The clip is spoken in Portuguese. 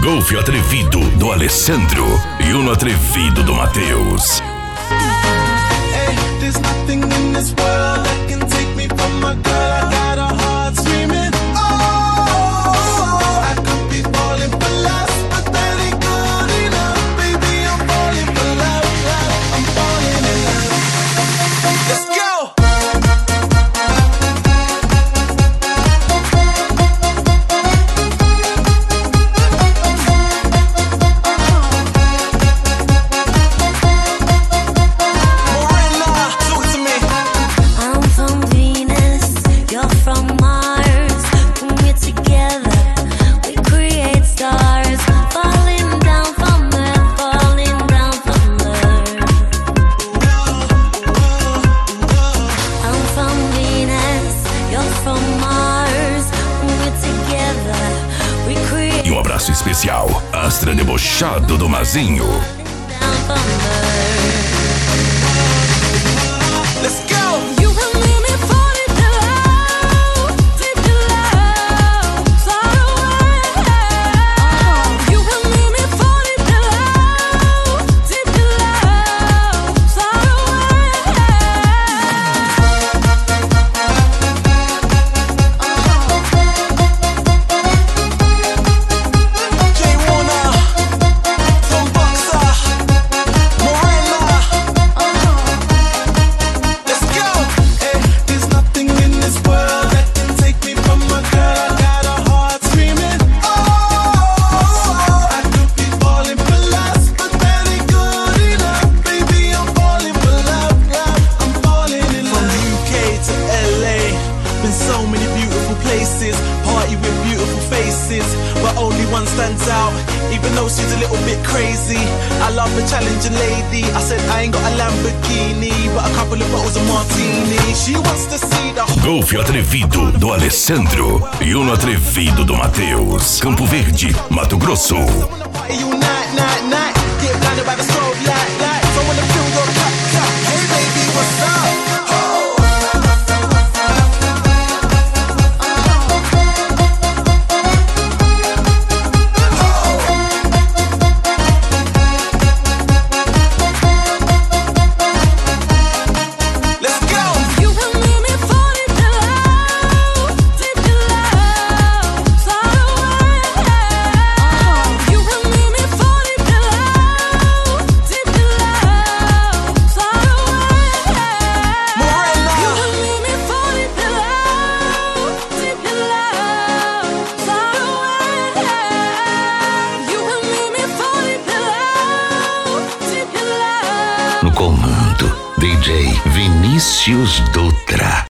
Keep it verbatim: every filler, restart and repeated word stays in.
Golfe atrevido do Alessandro e Uno atrevido do Matheus. E um abraço especial, Astra Debochado do Mazinho. Let's go! So many beautiful places, party with beautiful faces, but only one stands out, even though she's a little bit crazy. I love a challenging lady. I said I ain't got a Lamborghini, but a couple of bottles of martini. She wants to see the Golfe atrevido do Alessandro e Uno atrevido do Matheus. Campo Verde, Mato Grosso. No comando, D J Vinícius Dutra.